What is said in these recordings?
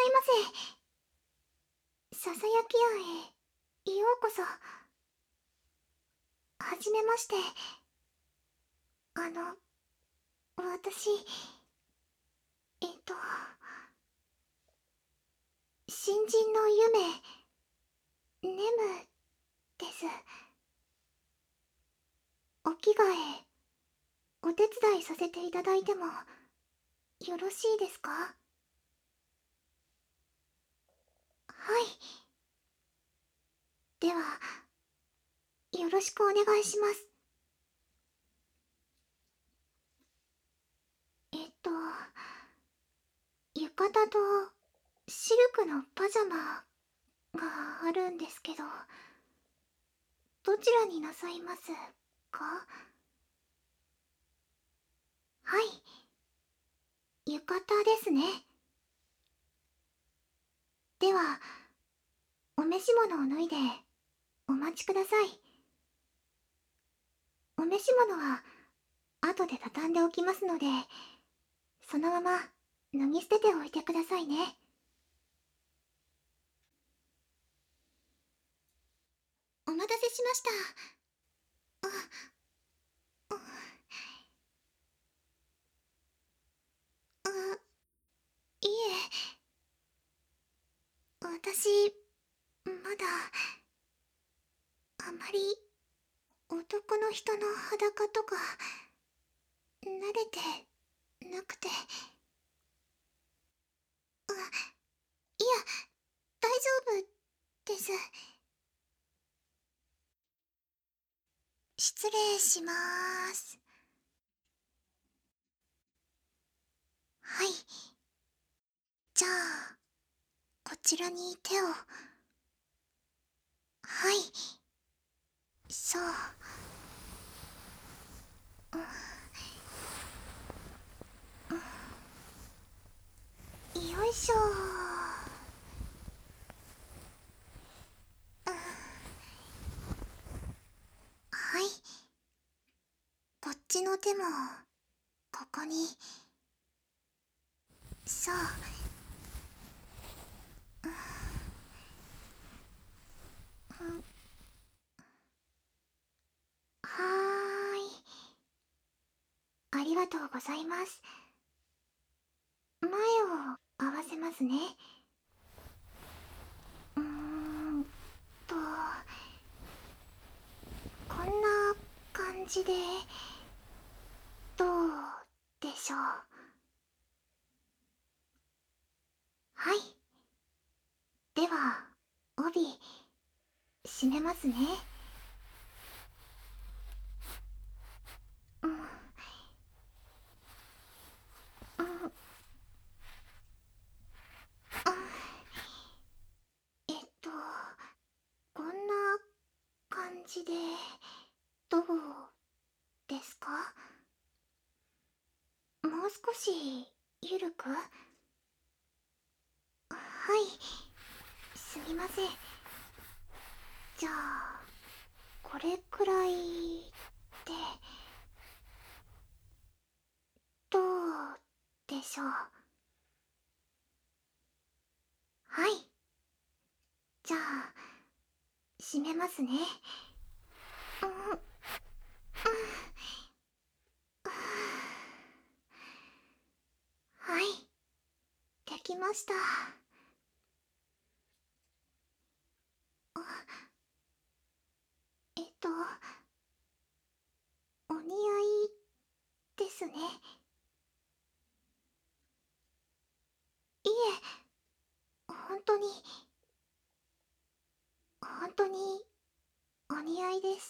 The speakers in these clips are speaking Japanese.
せ。ささやき庵へようこそ。はじめまして。私、新人の夢、ネムです。お着替え、お手伝いさせていただいても、よろしいですか？はい。では、よろしくお願いします。浴衣とシルクのパジャマがあるんですけど、どちらになさいますか？はい、浴衣ですね。では、お召し物を脱いでお待ちください。お召し物は後で畳んでおきますので、そのまま脱ぎ捨てておいてくださいね。お待たせしました。あ、いえ、私、まだ、あまり男の人の裸とか、慣れてなくて。いや、大丈夫です。失礼しまーす。はい。じゃあ、こちらに手を。はい。そう。よいしょはい。こっちの手も、ここに。そう。はーい。ありがとうございます。前を合わせますね。うーんと、こんな感じで、どうでしょう。はい。では、帯、締めますね。うん、うん、うん。えっと、こんな感じで、どうですか？もう少し、ゆるく。はい、すみません。じゃあ、これくらいで、どうでしょう。はい。じゃあ、閉めますね。うん、うん、はい。できました。えっと、お似合いですね。いえ、本当に、本当に、お似合いです。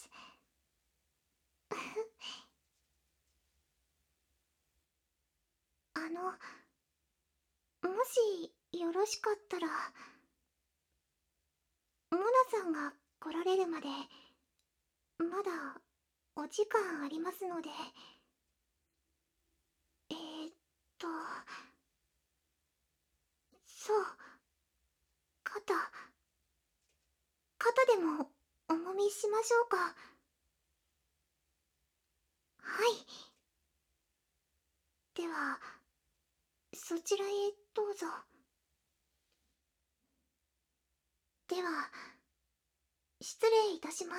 もし、よろしかったら、モナさんが来られるまで、まだ、お時間ありますので、えー、っと、そう、肩、肩でも、お揉みしましょうか。はい。では、そちらへどうぞ。 では失礼いたします。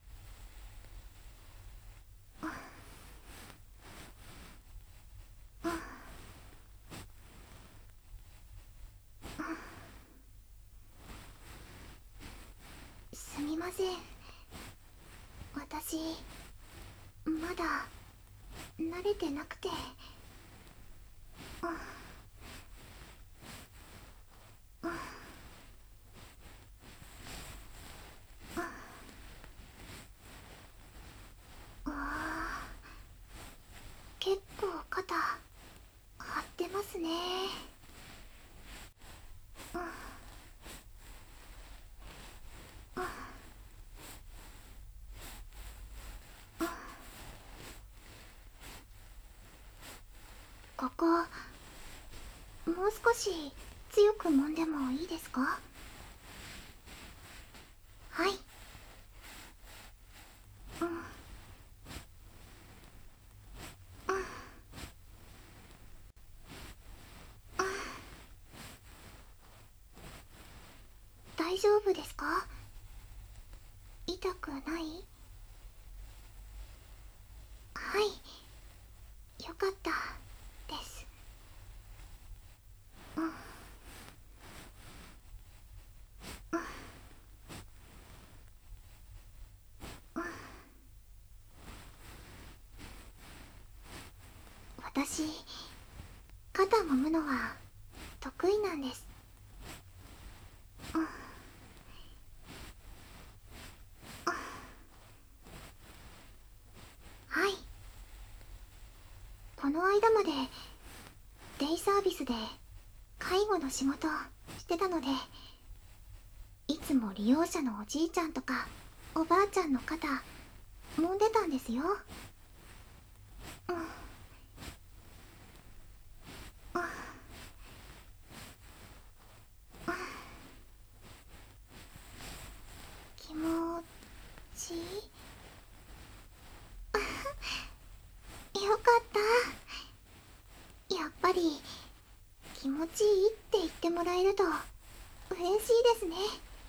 すみません、私まだ慣れてなくて。結構肩張ってますね。ここもう少し強く揉んでもいいですか？はい。大丈夫ですか？痛くない？はい、よかったです。私肩揉むのは得意なんです。はい、この間までデイサービスで介護の仕事してたので、いつも利用者のおじいちゃんとかおばあちゃんの肩揉んでたんですよ。気持ちいい？よかった。やっぱり気持ちいいって言ってもらえると嬉しいですね。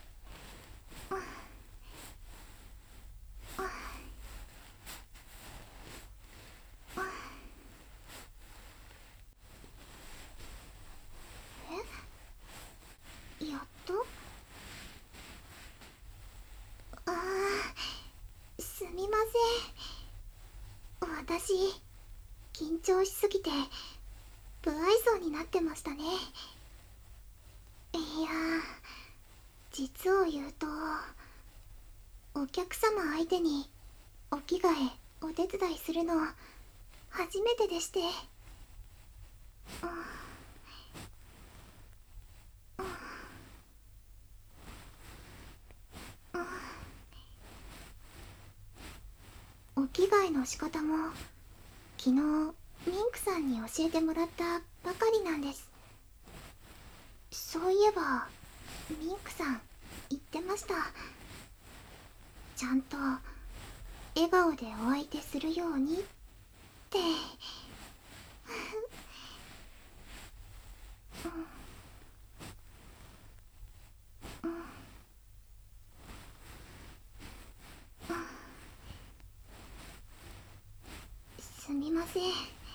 やっと。すみません、私緊張しすぎて不愛想になってましたね。いや実を言うと、お客様相手にお着替えお手伝いするの初めてでして。お着替えの仕方も昨日ミンクさんに教えてもらったばかりなんです。そういえばミンクさん言ってました。ちゃんと笑顔でお相手するようにって。すみません、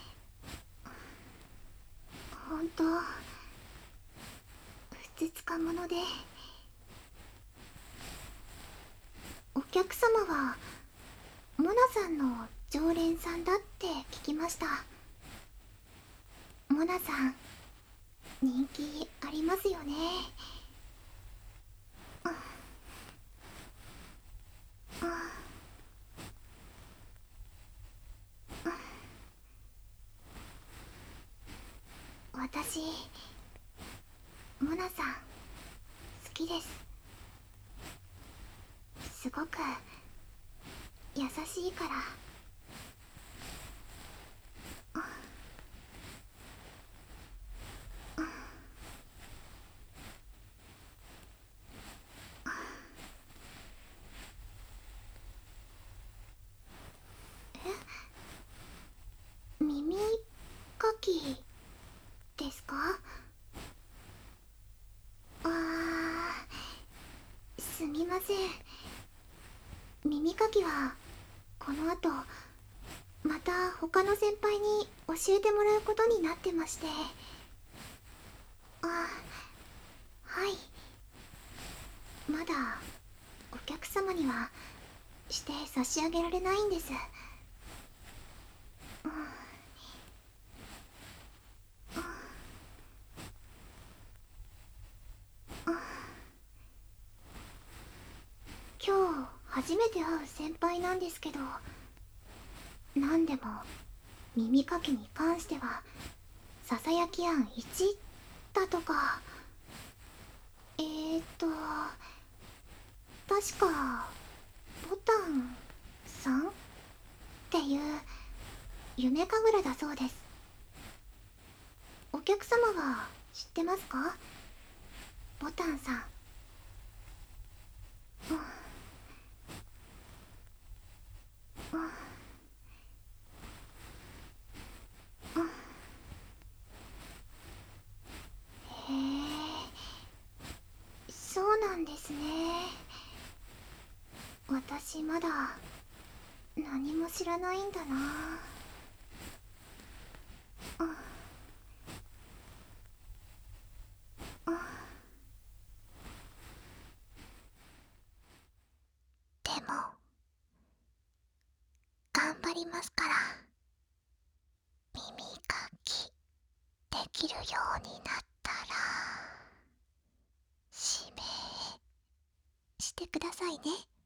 本当ふつつか者で。お客様はモナさんの常連さんだって聞きました。モナさん人気ありますよね。私モナさん好きです。すごく優しいから。耳かきですか？あすみません。耳かきはこの後また他の先輩に教えてもらうことになってまして。あ、はい。まだお客様にはして差し上げられないんです。今日初めて会う先輩なんですけど、なんでも耳かきに関してはささやき案1だとか。確かボタン3っていう夢神楽だそうです。お客様は知ってますか？ボタンさん。うんうんうん。へえ、そうなんですね。私まだ何も知らないんだな。うんうん。でも頑張りますから。耳かきできるようになったら指名してくださいね。